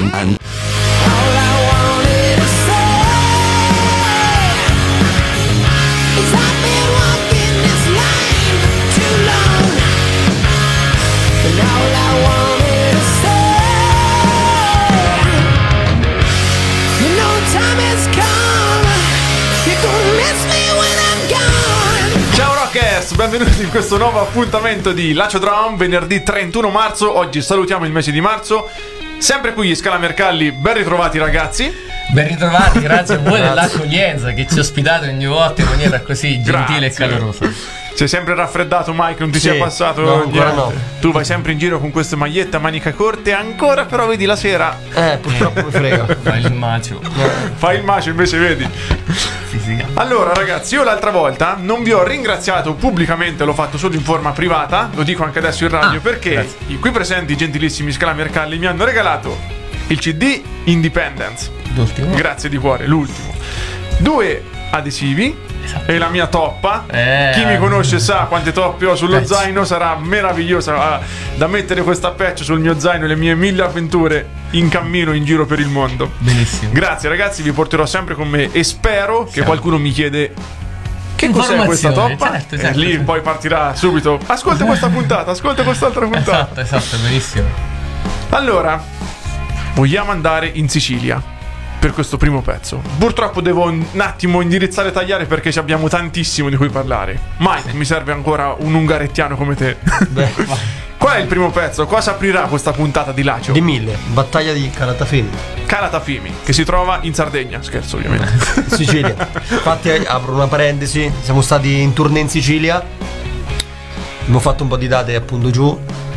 Benvenuti in questo nuovo appuntamento di Lacio Drum, venerdì 31 marzo. Oggi salutiamo il mese di marzo. Sempre qui Scala Mercalli, ben ritrovati ragazzi. Ben ritrovati, grazie a voi dell'accoglienza che ci ospitate ogni volta in maniera così gentile e calorosa. Sei sempre raffreddato, Mike, non ti sia passato? No, ancora no. Tu vai sempre in giro con queste magliette a manica corte, ancora però vedi la sera. Purtroppo mi frega. Fai il macio. Fai il macio invece, vedi. Sì. Allora ragazzi, io l'altra volta non vi ho ringraziato pubblicamente, l'ho fatto solo in forma privata, lo dico anche adesso in radio, perché i qui presenti gentilissimi Scala Mercalli mi hanno regalato il CD Independence. L'ultimo. Grazie di cuore, l'ultimo. 2 adesivi. Esatto. E la mia toppa, chi mi conosce sa quante toppe ho sullo zaino, sarà meravigliosa da mettere questa patch sul mio zaino e le mie 1000 avventure in cammino in giro per il mondo. Benissimo. Grazie ragazzi, vi porterò sempre con me e spero che qualcuno mi chiede che cos'è questa toppa. Certo, e lì poi partirà subito. Ascolta questa puntata, ascolta quest'altra puntata. Esatto, benissimo. Allora, vogliamo andare in Sicilia per questo primo pezzo. Purtroppo devo un attimo indirizzare e tagliare perché ci abbiamo tantissimo di cui parlare. Mike, mi serve ancora un ungarettiano come te. Qual è il primo pezzo? Cosa aprirà questa puntata di Lacio? Di 1000, battaglia di Calatafimi. Calatafimi, che si trova in Sardegna. Scherzo, ovviamente. Sicilia. Infatti apro una parentesi, siamo stati in tournée in Sicilia. Abbiamo fatto un po' di date appunto giù.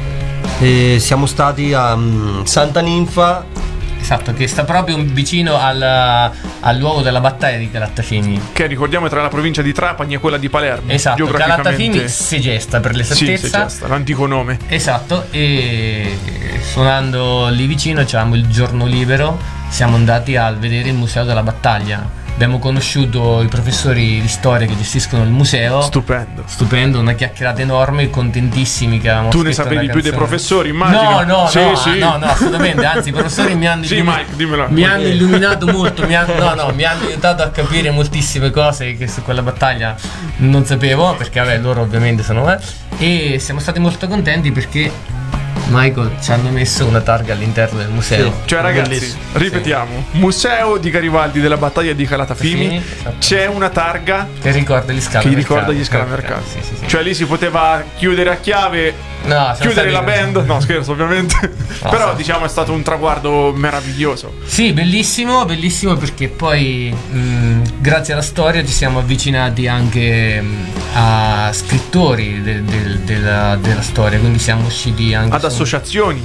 E siamo stati a Santa Ninfa. Esatto, che sta proprio vicino al luogo della battaglia di Calatafimi, che ricordiamo è tra la provincia di Trapani e quella di Palermo. Esatto, Calatafimi Segesta per l'esattezza. Sì, Segesta, l'antico nome. Esatto, e suonando lì vicino c'avevamo il giorno libero, siamo andati a vedere il museo della battaglia. Abbiamo conosciuto i professori di storia che gestiscono il museo. Stupendo, una chiacchierata enorme, contentissimi che avevamo. Tu ne sapevi più dei professori, immagino. No, assolutamente, anzi i professori mi hanno hanno illuminato molto, mi hanno aiutato a capire moltissime cose che su quella battaglia non sapevo, perché loro ovviamente sono e siamo stati molto contenti perché Michael ci hanno messo una targa all'interno del museo. Cioè ragazzi, ripetiamo, Museo di Garibaldi della battaglia di Calatafimi, esatto. C'è una targa che ricorda gli Scala Mercalli. Sì. Cioè lì si poteva chiudere a chiave, chiudere la band. No, scherzo ovviamente. Però diciamo è stato un traguardo meraviglioso. Sì, bellissimo perché poi grazie alla storia ci siamo avvicinati anche a scrittori della storia, quindi siamo usciti anche ad associazioni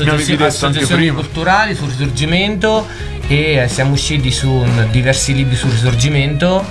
culturali sul Risorgimento, e siamo usciti su diversi libri sul Risorgimento,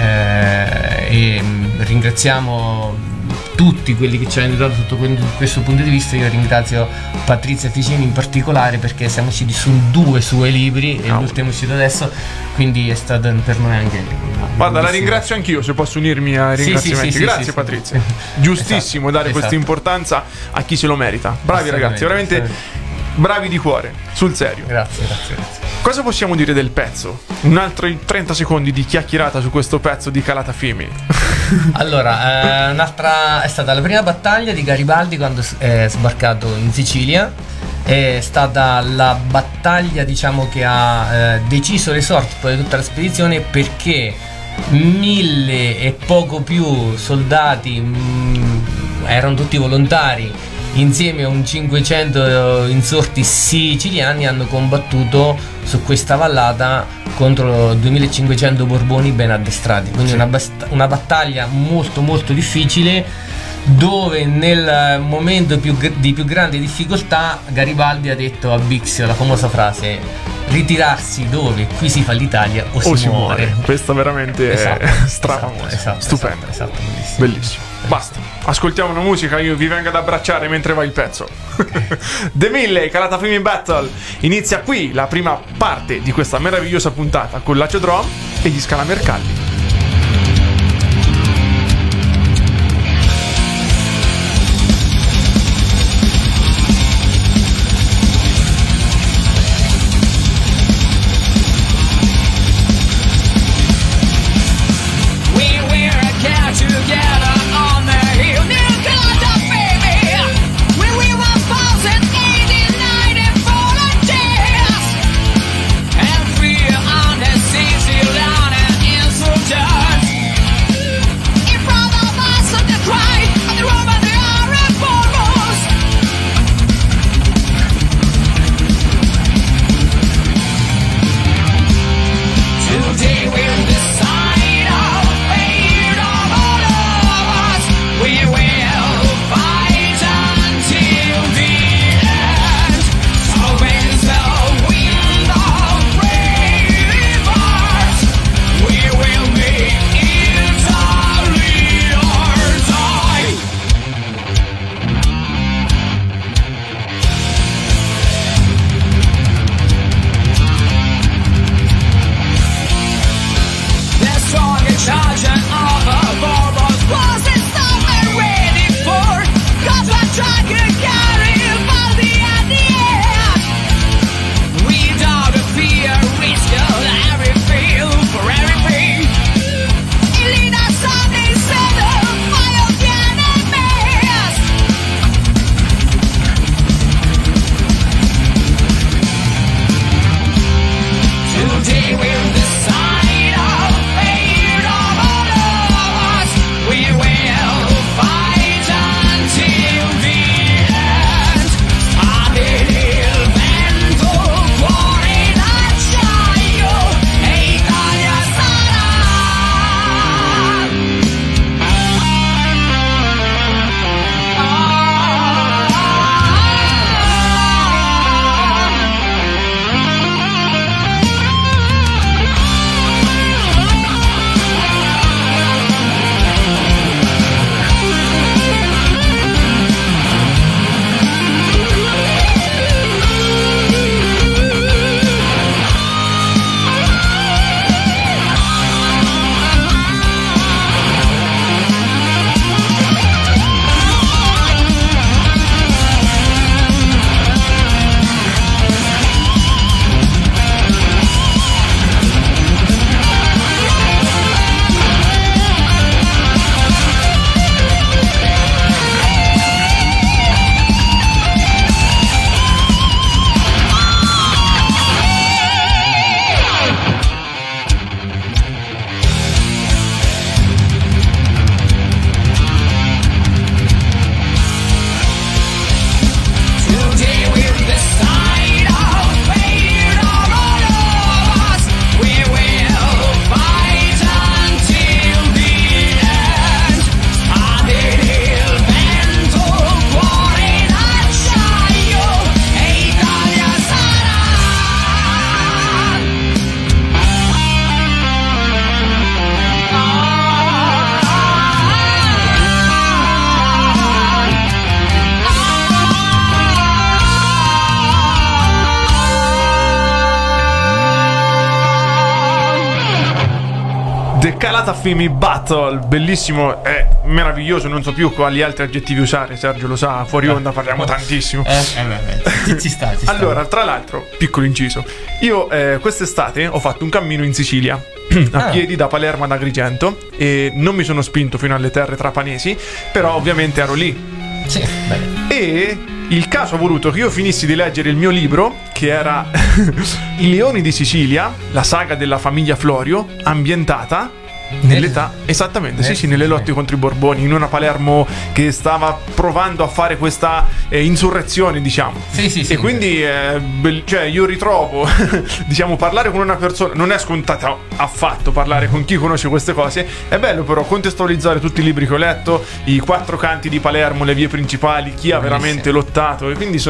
e ringraziamo tutti quelli che ci hanno aiutato sotto questo punto di vista. Io ringrazio Patrizia Ficini in particolare perché siamo usciti su 2 suoi libri e l'ultimo è uscito adesso, quindi è stato per noi anche guarda, la ringrazio anch'io, se posso unirmi ai ringraziamenti. Grazie Patrizia. Giustissimo dare questa importanza a chi se lo merita. Bravi ragazzi, veramente bravi di cuore, sul serio. Grazie. Cosa possiamo dire del pezzo? Un altro 30 secondi di chiacchierata su questo pezzo di Calatafimi. Allora, un'altra è stata la prima battaglia di Garibaldi quando è sbarcato in Sicilia. È stata la battaglia, diciamo, che ha deciso le sorti poi di tutta la spedizione, perché 1000 e poco più soldati erano tutti volontari, insieme a un 500 insorti siciliani, hanno combattuto su questa vallata contro 2500 Borboni ben addestrati. Quindi una battaglia molto molto difficile, dove nel momento di più grande difficoltà Garibaldi ha detto a Bixio la famosa frase: ritirarsi dove qui si fa l'Italia o si muore. Questa veramente è strafamosa. Stupendo. Esatto, bellissimo. Basta, ascoltiamo una musica, io vi vengo ad abbracciare mentre va il pezzo. The 1000 Calatafimi Battle. Inizia qui la prima parte di questa meravigliosa puntata con Lacio Drum e gli Scala Mercalli. Calatafimi Battle, bellissimo, è meraviglioso, non so più quali altri aggettivi usare, Sergio lo sa, fuori onda parliamo tantissimo. Ci sta. Allora, tra l'altro, piccolo inciso, io quest'estate ho fatto un cammino in Sicilia a piedi da Palermo ad Agrigento e non mi sono spinto fino alle terre trapanesi, però ovviamente ero lì. Sì, bene. E il caso ha voluto che io finissi di leggere il mio libro, che era I leoni di Sicilia, la saga della famiglia Florio, ambientata nell'età, esattamente, sì, nelle lotte contro i Borboni, in una Palermo che stava provando a fare questa insurrezione, diciamo. Sì. E quindi cioè io ritrovo diciamo, parlare con una persona non è scontato affatto, parlare con chi conosce queste cose. È bello però contestualizzare tutti i libri che ho letto, i quattro canti di Palermo, le vie principali, chi ha veramente lottato, e quindi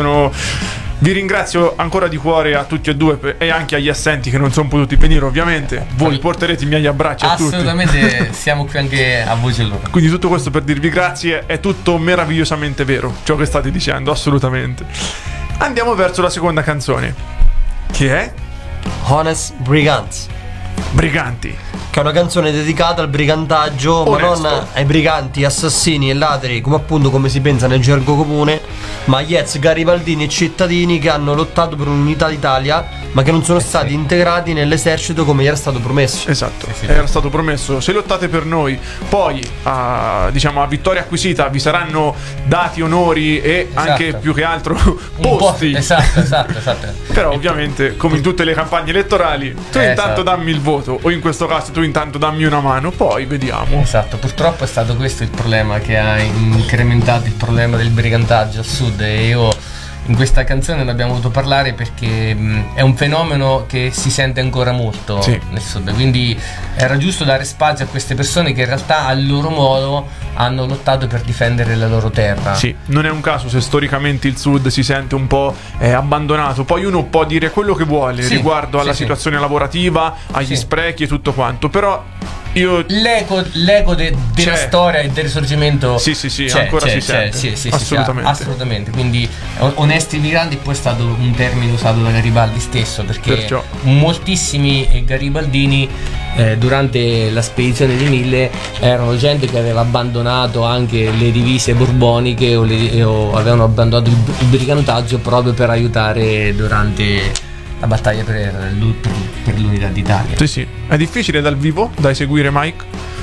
vi ringrazio ancora di cuore a tutti e due e anche agli assenti che non sono potuti venire, ovviamente. Voi porterete i miei abbracci a tutti. Assolutamente, siamo qui anche a voce loro. Quindi tutto questo per dirvi grazie, è tutto meravigliosamente vero ciò che state dicendo, assolutamente. Andiamo verso la seconda canzone, che è Honest Brigands, Briganti, che è una canzone dedicata al brigantaggio, onesto, ma non ai briganti, assassini e ladri, come si pensa nel gergo comune, ma agli ex garibaldini e cittadini che hanno lottato per un'unità d'Italia, ma che non sono stati integrati nell'esercito come gli era stato promesso. esatto, era stato promesso: se lottate per noi, poi a vittoria acquisita vi saranno dati onori e anche più che altro posti. Esatto. Però ovviamente, come in tutte le campagne elettorali, tu intanto dammi il voto, o in questo caso tu intanto dammi una mano, poi vediamo. Esatto, purtroppo è stato questo il problema che ha incrementato il problema del brigantaggio al sud, e io in questa canzone ne abbiamo voluto parlare perché è un fenomeno che si sente ancora molto nel sud, quindi era giusto dare spazio a queste persone che in realtà a loro modo hanno lottato per difendere la loro terra. Sì, non è un caso se storicamente il sud si sente un po' abbandonato. Poi uno può dire quello che vuole riguardo alla situazione lavorativa, agli sprechi e tutto quto, però l'eco della storia e del risorgimento ancora si sente. Assolutamente. Quindi onesti migranti poi è stato un termine usato da Garibaldi stesso, perché moltissimi garibaldini durante la spedizione di Mille erano gente che aveva abbandonato anche le divise borboniche o avevano abbandonato il brigantaggio proprio per aiutare durante la battaglia per l'unità d'Italia. Sì. È difficile dal vivo da eseguire, Mike?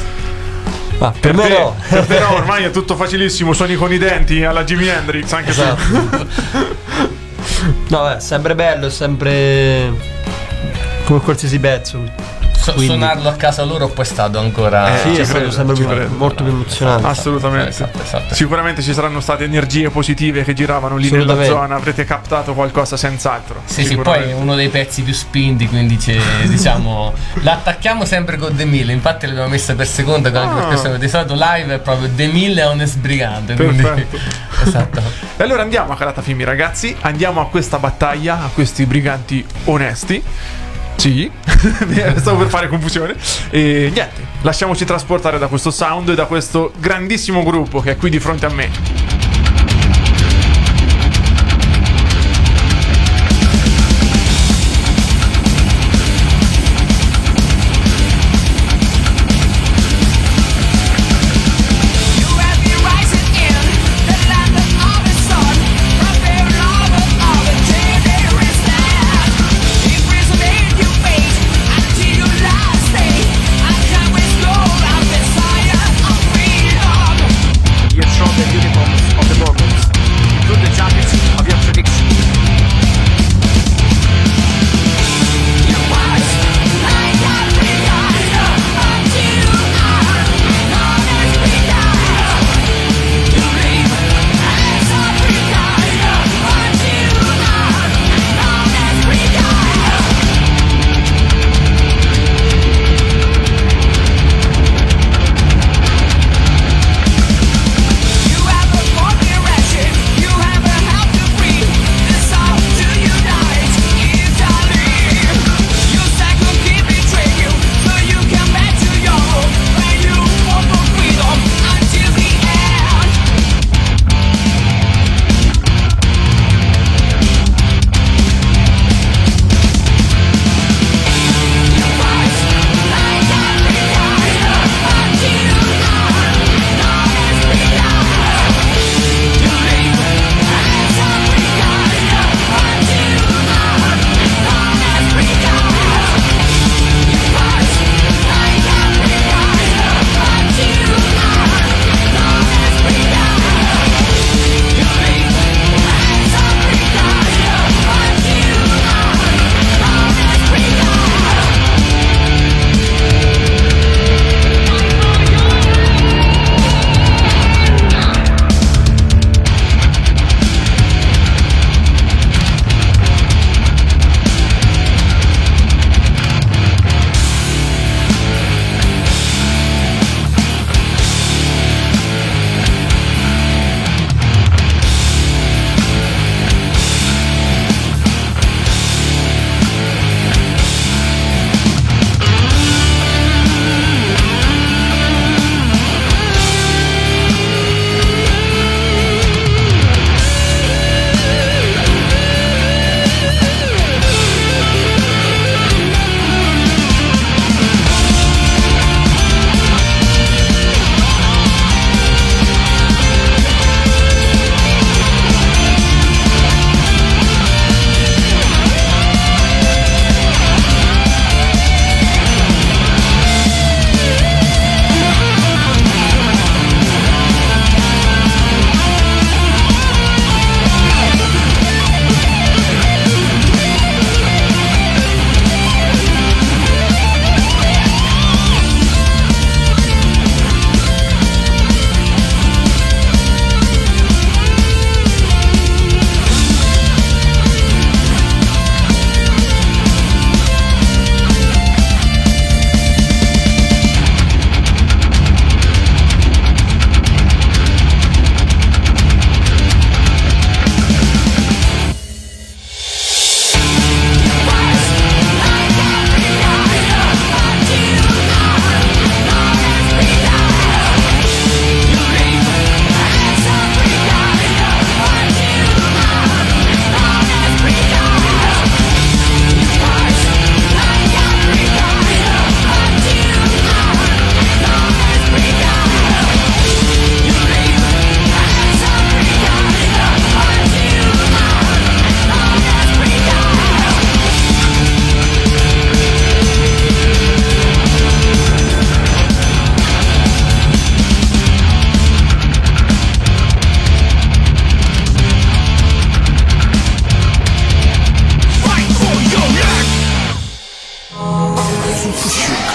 Per me no. Per te no, ormai è tutto facilissimo, suoni con i denti alla Jimi Hendrix, anche No, è sempre bello, è sempre come qualsiasi pezzo. Suonarlo a casa loro poi è stato ancora è stato sempre molto più emozionante. Assolutamente. Esatto. Sicuramente ci saranno state energie positive che giravano lì nella zona, avrete captato qualcosa senz'altro. Sì, poi è uno dei pezzi più spinti, quindi diciamo l'attacchiamo sempre con De Mille, infatti l'abbiamo messa per seconda anche per questo di solito live è proprio De Mille è un esbrigante. Perfetto. Esatto. E allora andiamo a Calatafimi, ragazzi, andiamo a questa battaglia, a questi briganti onesti. Sì, stavo per fare confusione. E niente, lasciamoci trasportare da questo sound e da questo grandissimo gruppo che è qui di fronte a me. Your trumpet uniform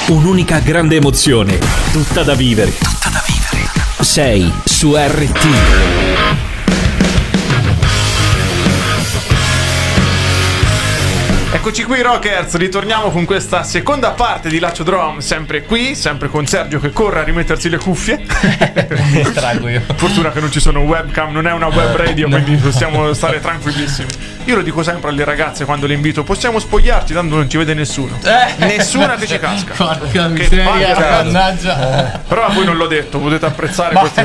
Un'unica grande emozione, tutta da vivere. Tutta da vivere. Sei su RT. Eccoci qui Rockers, ritorniamo con questa seconda parte di Laccio Drum, sempre qui, sempre con Sergio che corre a rimettersi le cuffie. Mi distraggo io. Fortuna che non ci sono webcam, non è una web radio, quindi possiamo stare tranquillissimi. Io lo dico sempre alle ragazze quando le invito, possiamo spogliarci, tanto non ci vede nessuno. Nessuna che ci casca. Porca miseria, mannaggia. Però a voi non l'ho detto, potete apprezzare queste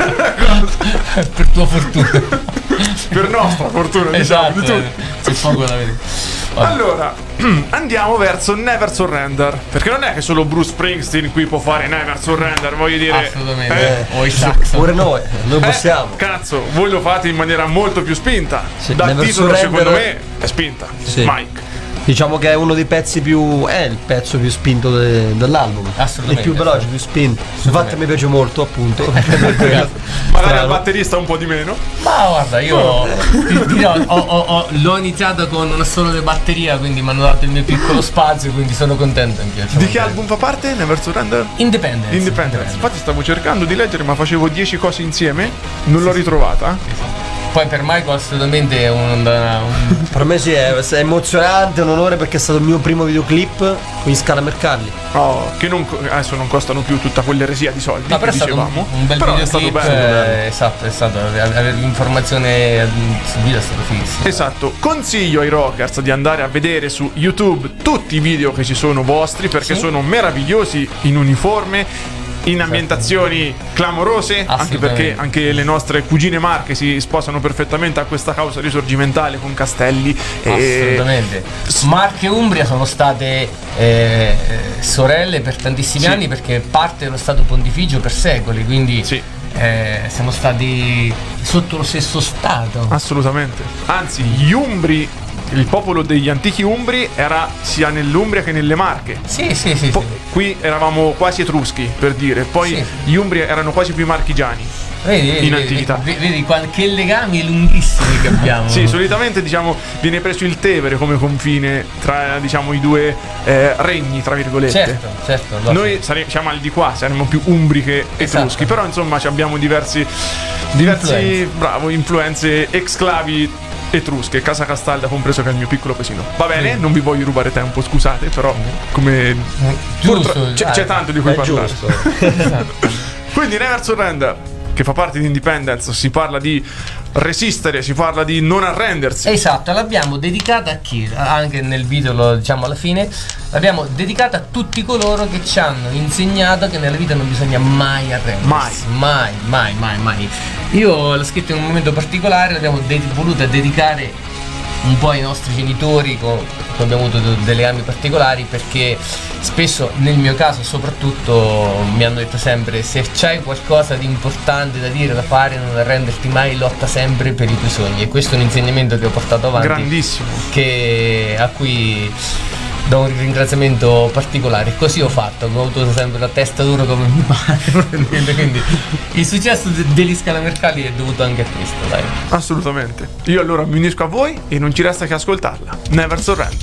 per tua fortuna. per nostra fortuna, Esatto, diciamo, di tutti. c'è poco da vedere. Allora, andiamo verso Never Surrender. Perché non è che solo Bruce Springsteen qui può fare Never Surrender, voglio dire. Assolutamente. O i sax. Pure noi possiamo. Cazzo, voi lo fate in maniera molto più spinta. Sì, Dal Never titolo Surrender secondo me è spinta. Sì. Mike. Diciamo che è uno dei pezzi più. È il pezzo più spinto dell'album. Assolutamente. Il più veloce, più spinto. Infatti mi piace molto, appunto. Magari al batterista un po' di meno. Ma guarda, io ti dirò, l'ho iniziato con una sola di batteria, quindi mi hanno dato il mio piccolo spazio, quindi sono contento. Mi piace. Di che album fa parte? Never Surrender? Independence. Infatti stavo cercando di leggere, ma facevo 10 cose insieme. Non l'ho ritrovata. Poi per Michael assolutamente è Per me sì, è emozionante, è un onore perché è stato il mio primo videoclip con gli Scala Mercalli. Oh, che adesso non costano più tutta quell'eresia di soldi. No, però è stato dicevamo. un bel però videoclip. è stato bello. Esatto, è stato avere l'informazione sul video è stato fighissimo. Esatto, consiglio ai rockers di andare a vedere su YouTube tutti i video che ci sono vostri perché sono meravigliosi in uniforme, in ambientazioni clamorose, anche perché anche le nostre cugine marche si sposano perfettamente a questa causa risorgimentale con castelli. Assolutamente. Marche e Umbria sono state sorelle per tantissimi anni perché parte dello Stato Pontificio per secoli, quindi siamo stati sotto lo stesso Stato. Assolutamente. Anzi, gli Umbri, il popolo degli antichi Umbri era sia nell'Umbria che nelle Marche. Sì. Qui eravamo quasi etruschi, per dire. Poi gli Umbri erano quasi più marchigiani. Vedi, antichità. Vedi che legami lunghissimi che abbiamo. Sì, solitamente viene preso il Tevere come confine tra i due regni, tra virgolette. Certo. Noi siamo al di qua, saremmo più umbri che etruschi, però insomma abbiamo diversi influenze exclavi etrusche, Casa Castalda compreso che è il mio piccolo paesino. Va bene, non vi voglio rubare tempo, scusate, però come giusto, c'è tanto di cui parlare. Giusto. Quindi Never Surrender, che fa parte di Independence, si parla di resistere, si parla di non arrendersi. Esatto, l'abbiamo dedicata a chi? Anche nel video lo diciamo alla fine. L'abbiamo dedicata a tutti coloro che ci hanno insegnato che nella vita non bisogna mai arrendersi. Mai. Io l'ho scritto in un momento particolare, l'abbiamo voluta dedicare un po' ai nostri genitori con cui abbiamo avuto dei legami particolari, perché spesso, nel mio caso soprattutto, mi hanno detto sempre: se c'hai qualcosa di importante da dire, da fare, non arrenderti mai, lotta sempre per i tuoi sogni. E questo è un insegnamento che ho portato avanti, grandissimo, a cui do un ringraziamento particolare. Così ho fatto, ho avuto sempre la testa dura come mi pare. Quindi il successo degli Scala Mercalli è dovuto anche a questo, dai. Assolutamente. Io allora mi unisco a voi e non ci resta che ascoltarla. Never Surrender.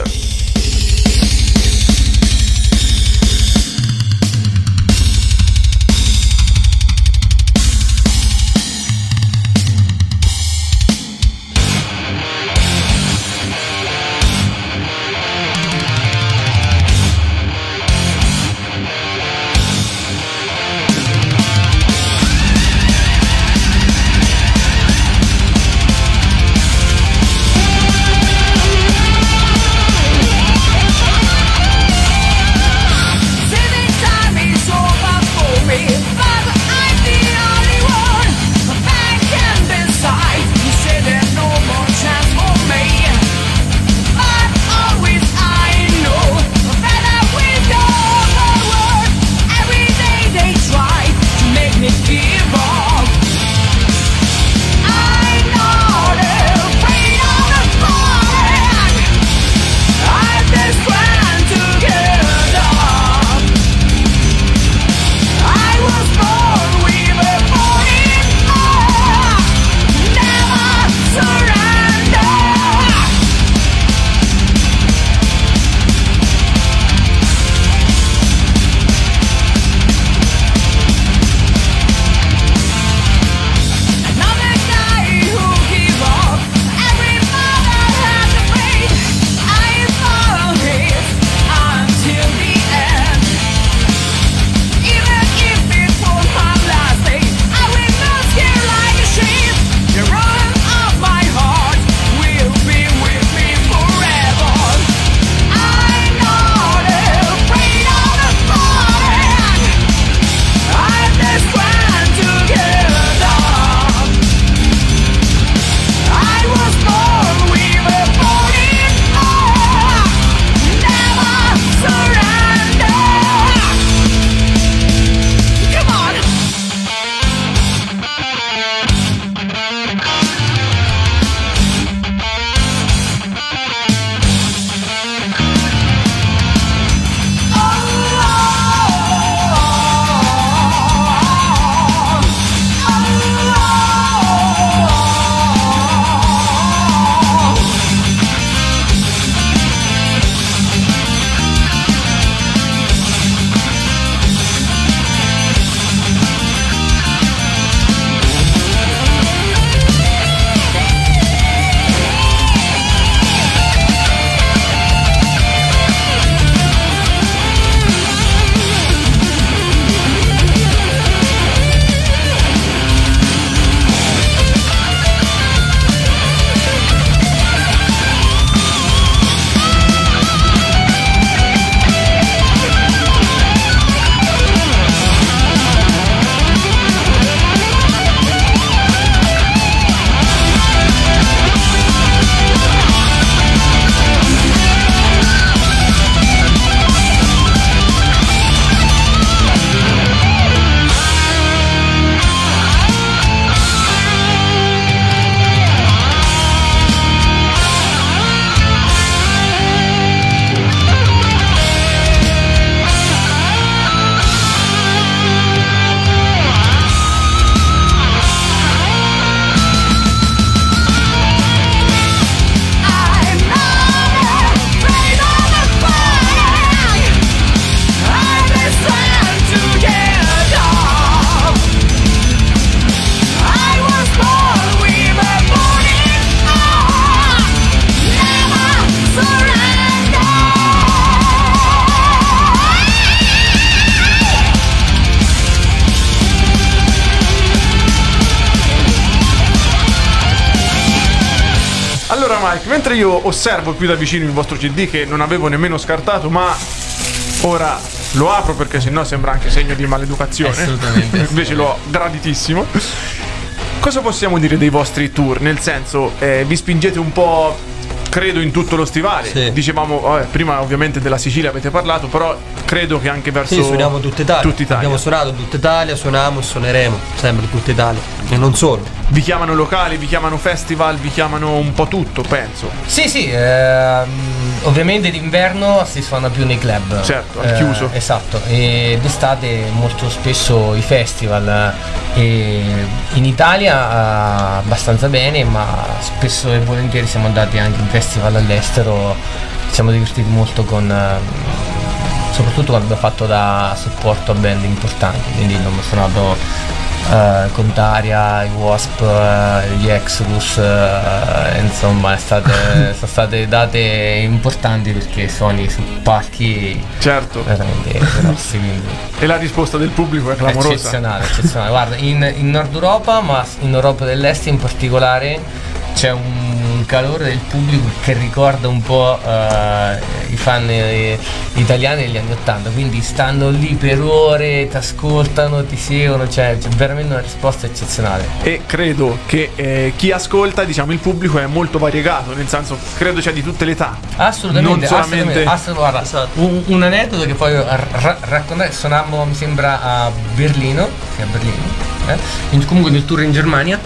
Mentre io osservo qui da vicino il vostro CD, che non avevo nemmeno scartato, ma ora lo apro perché sennò sembra anche segno di maleducazione. Assolutamente. Invece l'ho graditissimo. Cosa possiamo dire dei vostri tour? Nel senso, vi spingete un po', credo, in tutto lo stivale. Sì. Dicevamo, prima ovviamente della Sicilia avete parlato, però credo che anche verso... Sì, suoniamo tutta Italia. Tutta Italia. Abbiamo suonato tutta Italia, suoniamo e suoneremo sempre tutta Italia. E non solo. Vi chiamano locali, vi chiamano festival, vi chiamano un po' tutto, penso. Sì, ovviamente d'inverno si suona più nei club. Certo, al chiuso. Esatto, e d'estate molto spesso i festival. E in Italia abbastanza bene, ma spesso e volentieri siamo andati anche in festival all'estero. Ci siamo divertiti molto soprattutto quando abbiamo fatto da supporto a band importanti, quindi abbiamo suonato con Daria, i Wasp, gli Exodus, insomma sono state date importanti perché suoni su palchi Certo. veramente grossi, quindi E la risposta del pubblico è clamorosa. eccezionale. Guarda, in Nord Europa, ma in Europa dell'Est in particolare, c'è un calore del pubblico che ricorda un po' i fan italiani degli anni '80, quindi stanno lì per ore, ti ascoltano, ti seguono, c'è veramente una risposta eccezionale. E credo che chi ascolta, diciamo, il pubblico è molto variegato, nel senso, credo c'è di tutte le età. Assolutamente, Non solamente- guarda, Esatto. un aneddoto che poi raccontare, suonammo mi sembra a Berlino, comunque nel tour in Germania,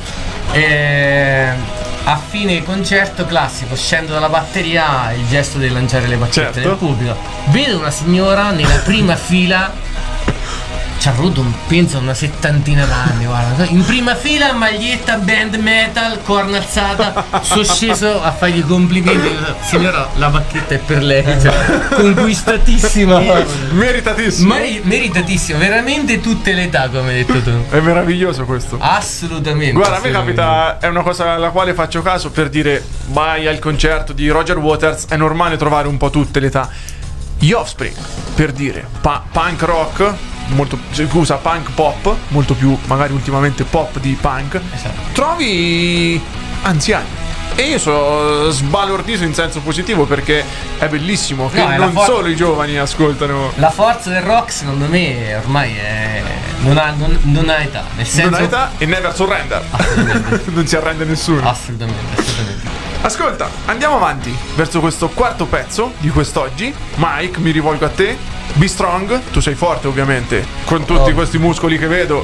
a fine concerto classico scendo dalla batteria, il gesto di lanciare le baccette Certo. del pubblico, vedo una signora nella prima fila, ci ha avuto penso una settantina d'anni, guarda, in prima fila, maglietta band metal, corna alzata, sono sceso a fargli complimenti, signora la bacchetta è per lei, cioè, conquistatissima, Meritatissimo. meritatissimo, veramente tutte le età, come hai detto tu. È meraviglioso questo. Assolutamente. Guarda, a me assolutamente. capita, è una cosa alla quale faccio caso per dire, vai al concerto di Roger Waters, è normale trovare un po' tutte le età. Gli Offspring, per dire, punk rock, punk pop, molto più magari ultimamente pop di punk, Esatto. trovi anziani. E io sono sbalordito in senso positivo perché è bellissimo che No, è la non solo i giovani ascoltano. La forza del rock, secondo me, ormai non ha età. Nel senso. Non ha età e never surrender. Non si arrende nessuno. Assolutamente. Ascolta, andiamo avanti verso questo quarto pezzo di quest'oggi. Mike, mi rivolgo a te. Be strong, tu sei forte ovviamente, con tutti questi muscoli che vedo.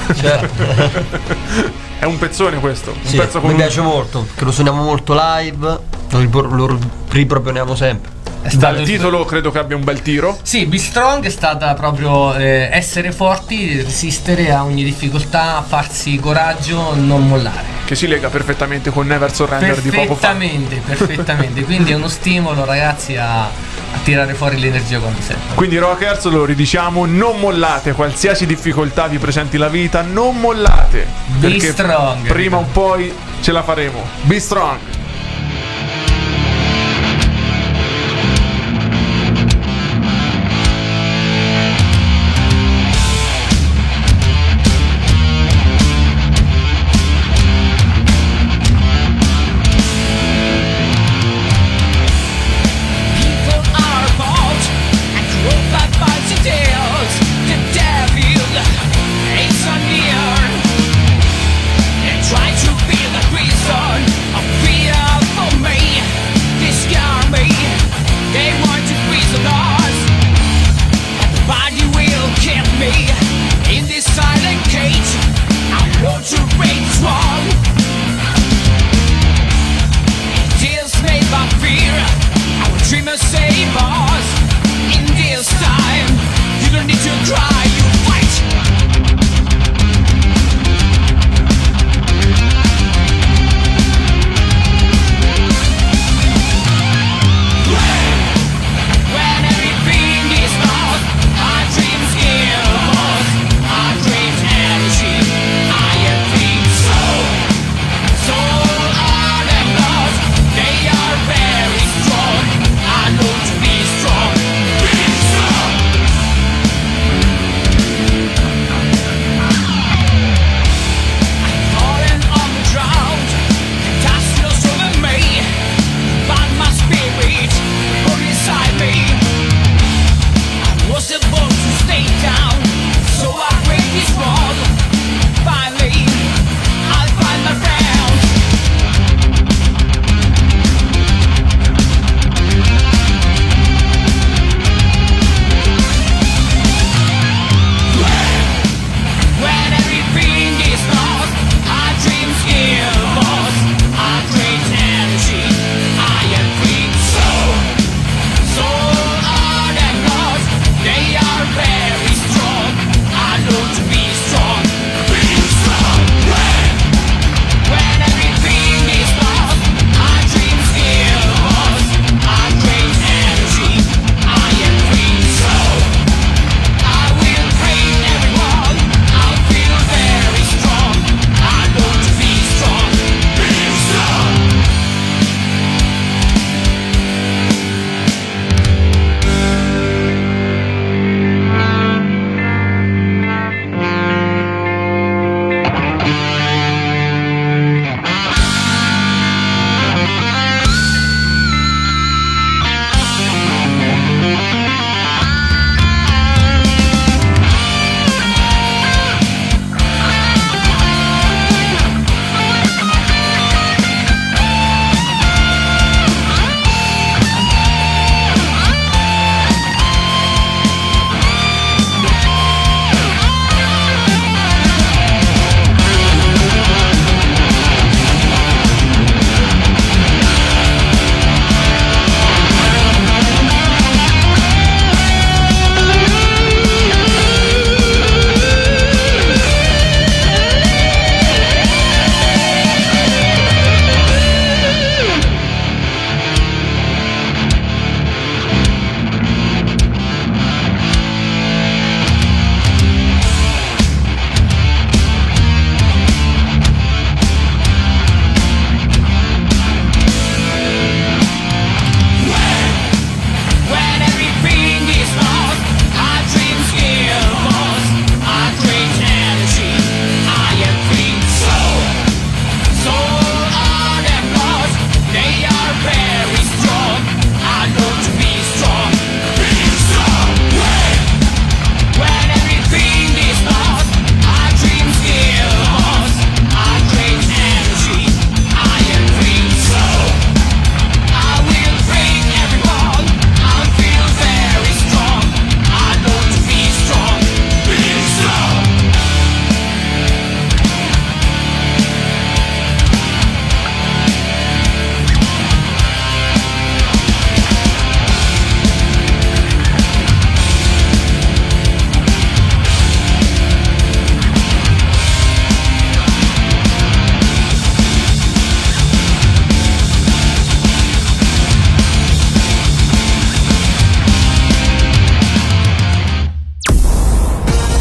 Cioè, È un pezzone questo. Un sì, pezzo con mi piace molto, che lo suoniamo molto live, lo riproponiamo sempre. Dal titolo credo che abbia un bel tiro. Sì, Be Strong è stata proprio essere forti, resistere a ogni difficoltà, farsi coraggio, non mollare. Che si lega perfettamente con Never Surrender di poco fa. Perfettamente. Quindi è uno stimolo, ragazzi, a tirare fuori l'energia quando serve. Quindi Rockers, lo ridiciamo, non mollate, qualsiasi difficoltà vi presenti la vita, non mollate. Be perché strong. prima o poi ce la faremo. Be strong. Try to be the reason of Be strong.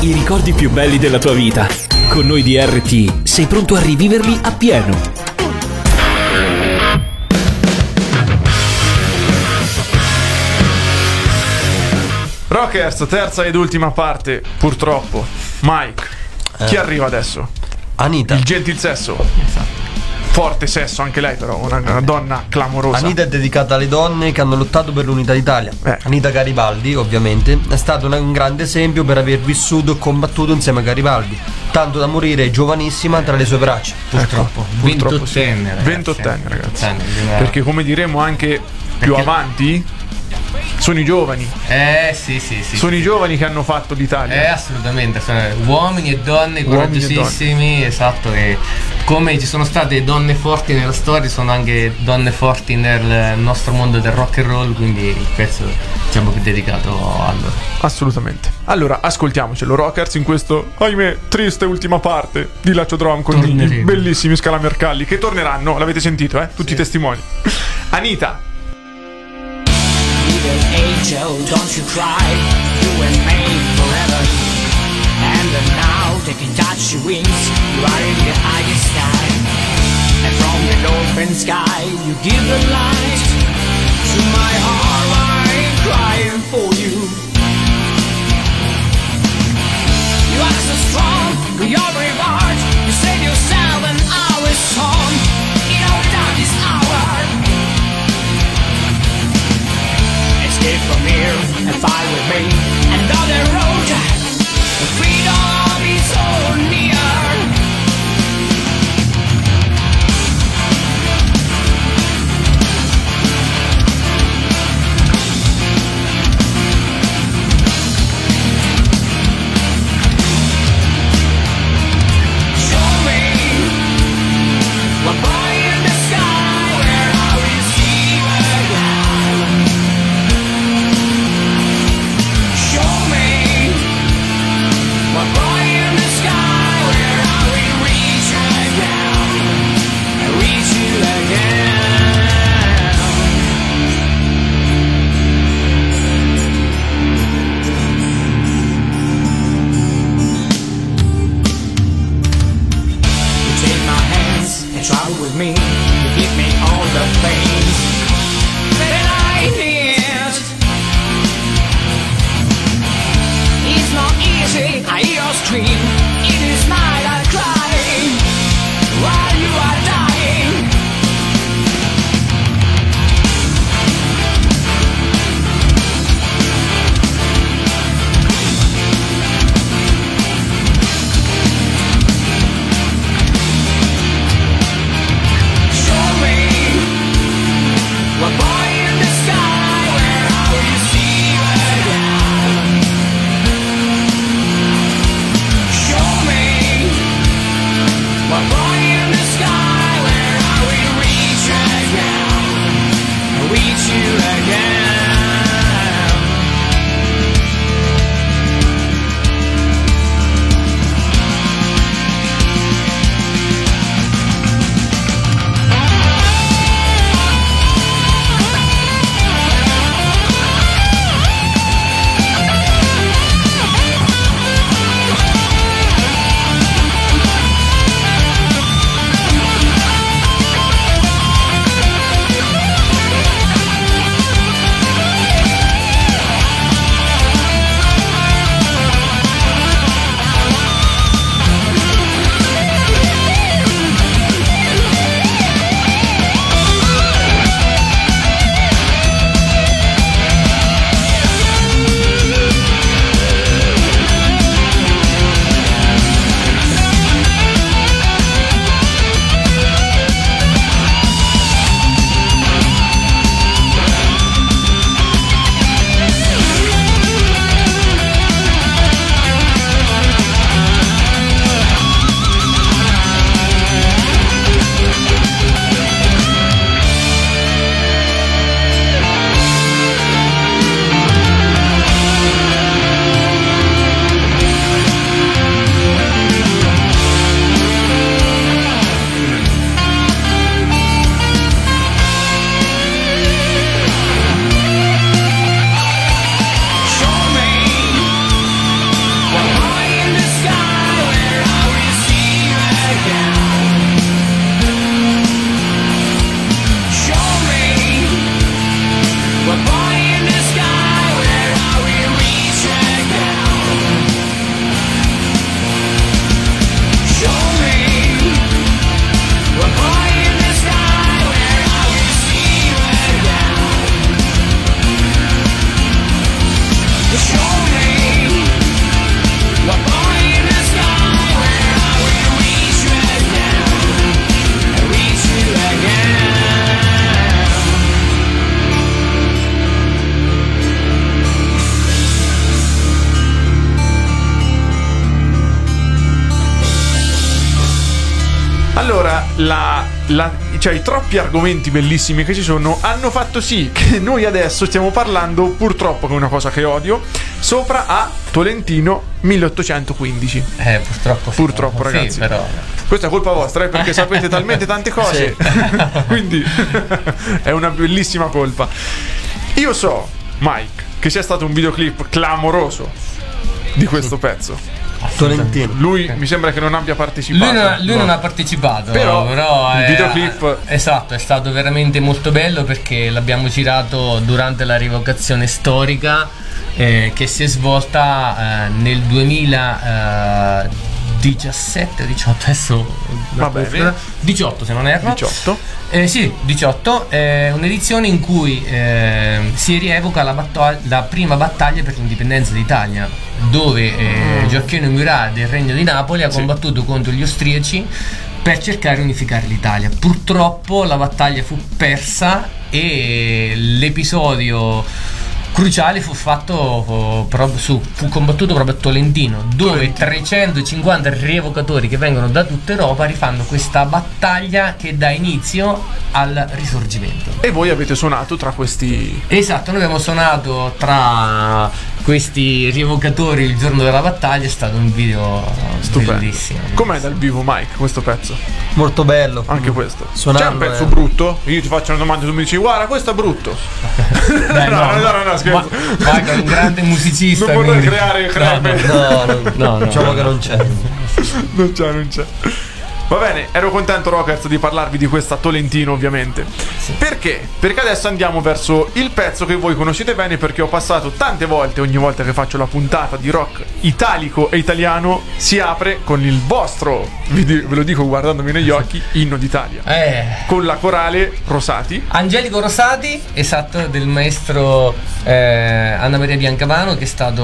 i ricordi più belli della tua vita. Con noi di RT sei pronto a riviverli appieno. Rockers, terza ed ultima parte, purtroppo. Mike, chi arriva adesso? Anita. Il gentil sesso. Forte sesso anche lei, però una donna clamorosa. Anita è dedicata alle donne che hanno lottato per l'unità d'Italia. Anita Garibaldi, ovviamente, è stata un grande esempio per aver vissuto e combattuto insieme a Garibaldi, tanto da morire giovanissima tra le sue braccia. Purtroppo. Purtroppo sì. 28enne, 28enne, ragazzi. 28enne. Perché come diremo anche più avanti, sono i giovani. Sì. Sono i giovani che hanno fatto l'Italia. Assolutamente, sono uomini e donne Uomini e coraggiosissimi, esatto, e come ci sono state donne forti nella storia, sono anche donne forti nel nostro mondo del rock and roll, quindi il pezzo diciamo che è dedicato a loro. Assolutamente. Allora, ascoltiamocelo, Rockers, in questo, ahimè, triste ultima parte di Laccio Drum con i bellissimi Scala Mercalli, che torneranno, l'avete sentito, tutti i testimoni. Anita. Angel, don't you cry, you and me forever. And now they can touch your wings, you are in the highest sky. And from the open sky, you give the light to my heart, I'm crying for you. You are so strong, with your brave heart, you save yourself and our song. In our darkest hour, escape from here and fight with me. And on the road, the freedom is so near. Show me what boy in the sky where I will see again. show me what boy in the sky where I will reach right down and reach you again. Allora, cioè, i troppi argomenti bellissimi che ci sono hanno fatto sì che noi adesso stiamo parlando, purtroppo, che è una cosa che odio, sopra a Tolentino 1815. Purtroppo sì. Purtroppo, ragazzi. Sì, però. Questa è colpa vostra, perché sapete talmente tante cose. Quindi è una bellissima colpa. Io so, Mike, che sia stato un videoclip clamoroso di questo pezzo. Tolentino. Lui mi sembra che non abbia partecipato. Lui non ha partecipato, però il videoclip esatto, è stato veramente molto bello perché l'abbiamo girato durante la rievocazione storica che si è svolta nel 2017, 18, adesso va bene, 18 se non erro. 18. Sì, 18 è un'edizione in cui si rievoca la prima battaglia per l'indipendenza d'Italia, dove Gioacchino Murat del Regno di Napoli ha combattuto contro gli austriaci per cercare di unificare l'Italia. Purtroppo la battaglia fu persa e l'episodio cruciale fu combattuto proprio a Tolentino, dove 350 rievocatori che vengono da tutta Europa rifanno questa battaglia che dà inizio al Risorgimento. E voi avete suonato tra questi... Esatto, noi abbiamo suonato tra questi rievocatori il giorno della battaglia. È stato un video stupendo, bellissimo. Com'è dal vivo, Mike, questo pezzo? Molto bello. Anche questo. Suonando, c'è un pezzo brutto? Io ti faccio una domanda e tu mi dici guarda, questo è brutto. Beh, no, scherzo. Ma è un grande musicista. Non vorrei quindi... creare No, diciamo che non c'è. Non c'è. Va bene, ero contento, Rockers, di parlarvi di questa Tolentino, ovviamente. Sì. Perché? Perché adesso andiamo verso il pezzo che voi conoscete bene, perché ho passato tante volte, ogni volta che faccio la puntata di rock italico e italiano, si apre con il vostro, ve lo dico guardandomi negli occhi, inno d'Italia. Con la corale Rosati. Angelico Rosati, esatto, del maestro Anna Maria Biancavano, che è stato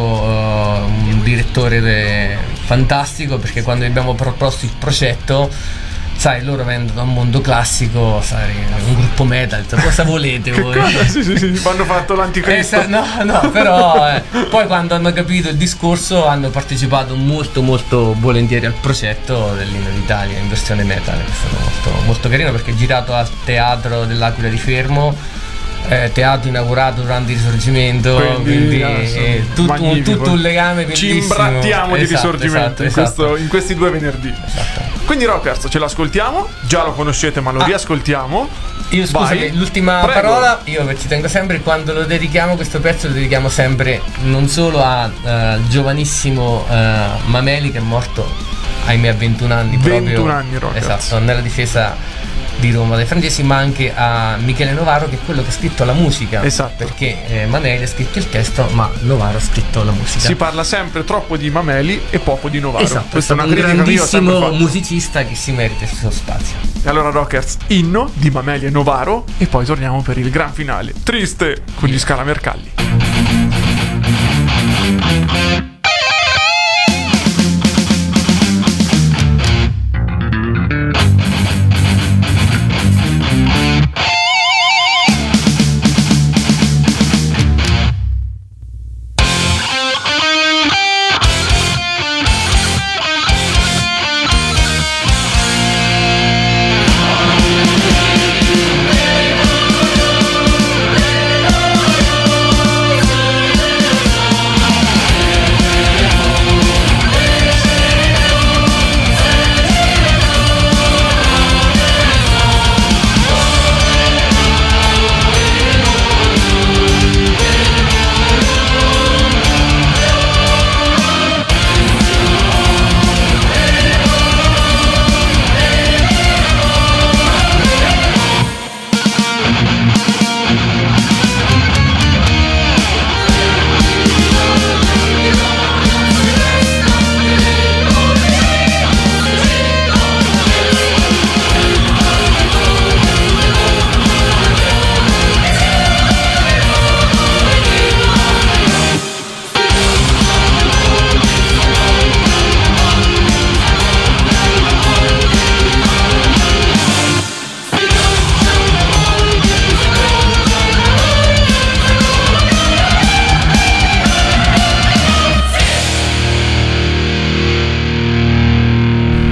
un direttore fantastico, perché quando abbiamo proposto il progetto, sai, loro vengono da un mondo classico, sai, un gruppo metal, cosa volete voi? Cosa? Sì, hanno fatto l'anticristo. No, però poi quando hanno capito il discorso hanno partecipato molto molto volentieri al progetto dell'Inno d'Italia in versione metal, che è stato molto, molto carino, perché è girato al Teatro dell'Aquila di Fermo, teatro inaugurato durante il Risorgimento, quindi tutto un legame bellissimo. Ci imbrattiamo di Risorgimento esatto. In questi 2 venerdì. Esatto. Quindi Rockers, ce l'ascoltiamo, già lo conoscete ma lo riascoltiamo. Io scusami, l'ultima parola, io ci tengo sempre, quando lo dedichiamo questo pezzo lo dedichiamo sempre non solo al giovanissimo Mameli, che è morto ahimè a 21 anni 21 anni, Rockers. Esatto, nella difesa di Roma dai francesi, ma anche a Michele Novaro, che è quello che ha scritto la musica. Esatto. Perché Mameli ha scritto il testo, ma Novaro ha scritto la musica. Si parla sempre troppo di Mameli e poco di Novaro. Esatto, questa è una un critica che io ho sempre grandissimo fatto. musicista che si merita il suo spazio. E allora, Rockers, inno di Mameli e Novaro, e poi torniamo per il gran finale triste con gli Scala Mercalli. We'll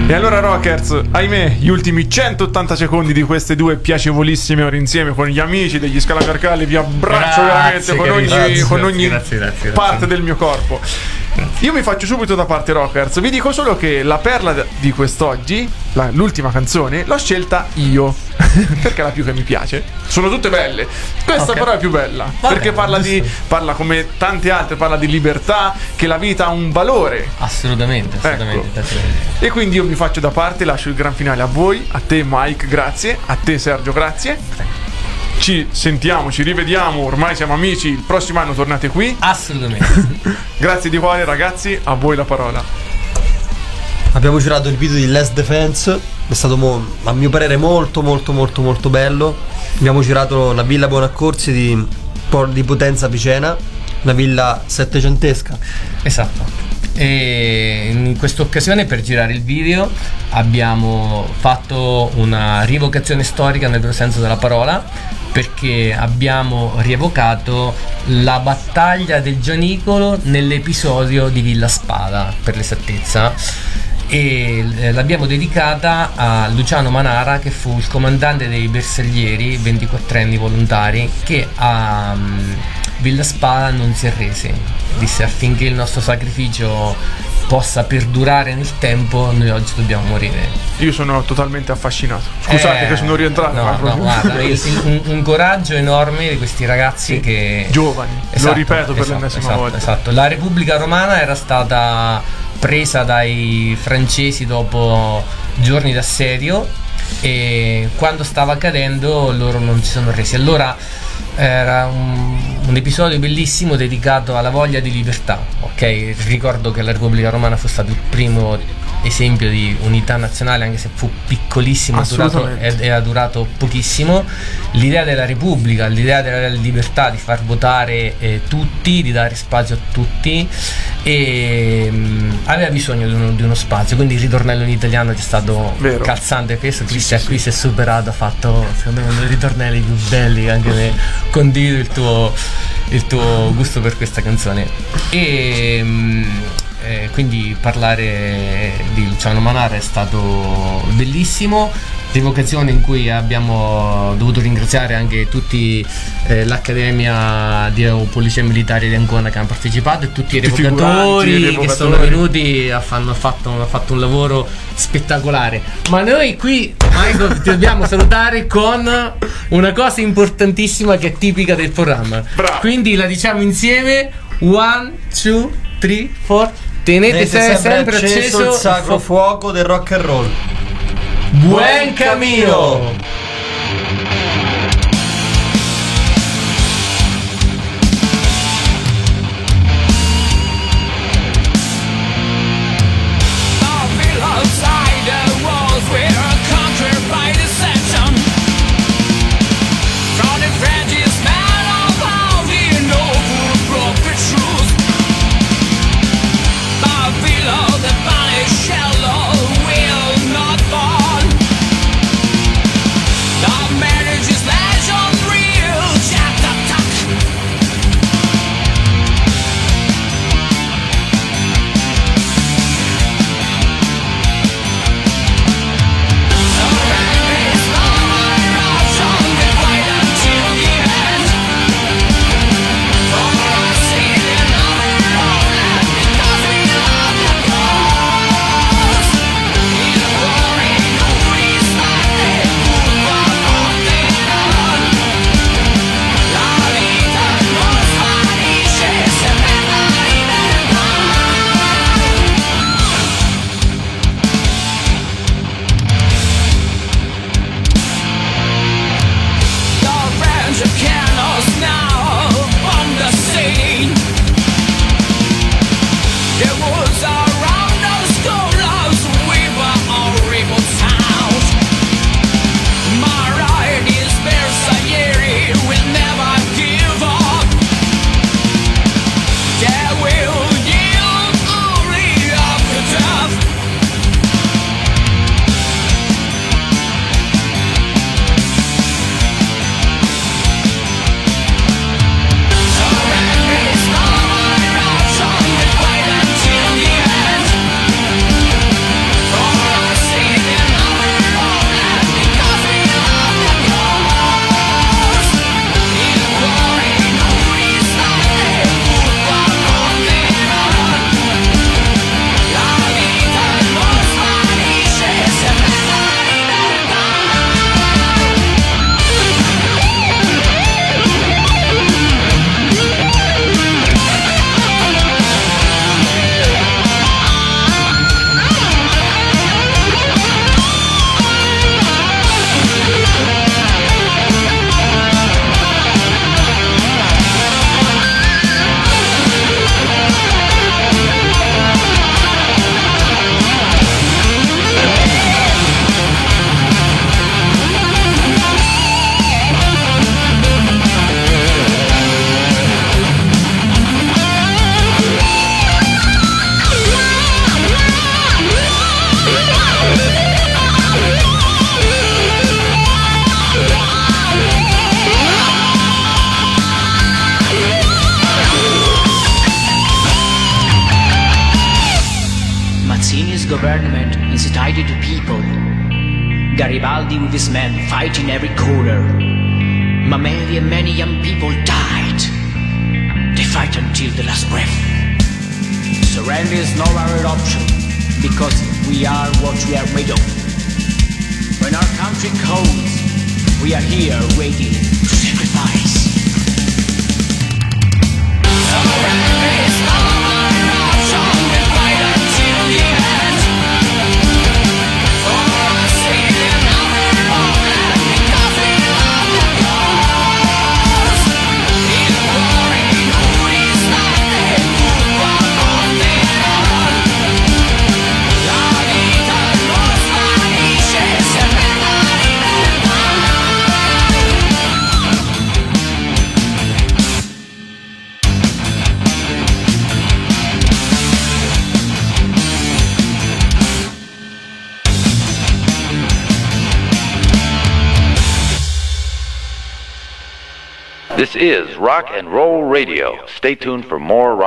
E allora Rockers, ahimè, gli ultimi 180 secondi di queste due piacevolissime ore insieme con gli amici degli Scalacarcalli, vi abbraccio veramente con ogni parte del mio corpo. Io mi faccio subito da parte Rockers, vi dico solo che la perla di quest'oggi, l'ultima canzone, l'ho scelta io perché è la più che mi piace. Sono tutte belle, questa però è più bella perché parla come tante altre, parla di libertà, che la vita ha un valore. Assolutamente. E quindi io mi faccio da parte, lascio il gran finale a voi, a te Mike, grazie, a te Sergio, grazie. Ci sentiamo, ci rivediamo, ormai siamo amici, il prossimo anno tornate qui. Assolutamente. Grazie di cuore ragazzi, a voi la parola. Abbiamo girato il video di Last Defense, è stato a mio parere molto bello. Abbiamo girato la villa Buonaccorsi di Potenza Picena, una villa settecentesca. Esatto. E in questa occasione, per girare il video, abbiamo fatto una rievocazione storica nel vero senso della parola, perché abbiamo rievocato la battaglia del Gianicolo nell'episodio di Villa Spada, per l'esattezza, e l'abbiamo dedicata a Luciano Manara, che fu il comandante dei bersaglieri, 24enni volontari, che a Villa Spada non si arrese. Disse: affinché il nostro sacrificio possa perdurare nel tempo, noi oggi dobbiamo morire. Io sono totalmente affascinato. Scusate che sono rientrato. No, guarda, un coraggio enorme di questi ragazzi che giovani, lo ripeto per l'ennesima volta. Esatto. La Repubblica Romana era stata presa dai francesi dopo giorni d'assedio, e quando stava cadendo loro non si sono resi. Allora era un episodio bellissimo dedicato alla voglia di libertà. Ok, ricordo che la Repubblica Romana fu stato il primo esempio di unità nazionale, anche se fu piccolissimo e ha durato pochissimo. L'idea della Repubblica, l'idea della libertà, di far votare tutti, di dare spazio a tutti, e aveva bisogno di uno spazio, quindi il ritornello in italiano è stato calzante. Questo qui si è superato, ha fatto secondo me uno dei ritornelli più belli. Anche me condivido il tuo gusto per questa canzone. Quindi parlare di Luciano Manara è stato bellissimo. Rievocazione in cui abbiamo dovuto ringraziare anche tutti l'Accademia di Polizia Militare di Ancona che hanno partecipato, e tutti i rievocatori che sono venuti, hanno fatto un lavoro spettacolare. Ma noi qui, Michael, ti dobbiamo salutare con una cosa importantissima che è tipica del programma. Bravo. Quindi la diciamo insieme: 1, 2, 3, 4. Tenete sempre acceso il sacro fuoco del rock and roll. Buen cammino! Marriage government incited the people. Garibaldi with his men fight in every corner. Mameli and many young people died. They fight until the last breath. Surrender is no other option, because we are what we are made of. When our country calls, we are here ready to sacrifice. Surrender is no other option, we fight until the end. For us in another moment, because we love the cause. In war, in who is nothing, fútbol mundial. La vida nos manisce, sempre This is Rock and Roll Radio. Stay tuned for more rock.